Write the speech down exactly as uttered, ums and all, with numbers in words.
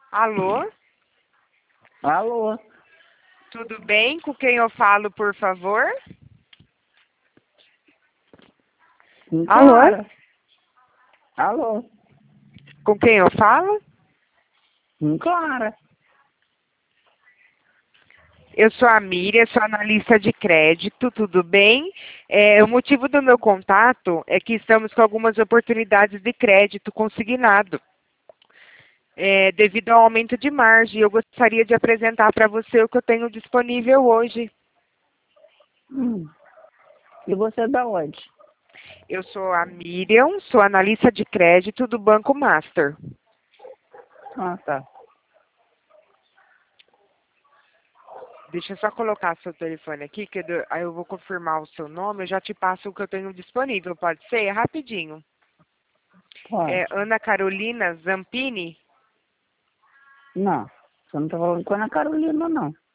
Alô? Alô? Tudo bem? Com quem eu falo, por favor? Com Alô? Clara. Alô? Com quem eu falo? Com Clara. Eu sou a Miriam, sou analista de crédito, tudo bem? É, o motivo do meu contato é que estamos com algumas oportunidades de crédito consignado. É, devido ao aumento de margem, eu gostaria de apresentar para você o que eu tenho disponível hoje. Hum. E você é da onde? Eu sou a Miriam, sou analista de crédito do Banco Master. Ah, tá. Deixa eu só colocar seu telefone aqui, que eu- aí eu vou confirmar o seu nome, eu já te passo o que eu tenho disponível, pode ser? É rapidinho. Pode. É Ana Carolina Zampini? Não. Você não tá falando com a Ana Carolina, não.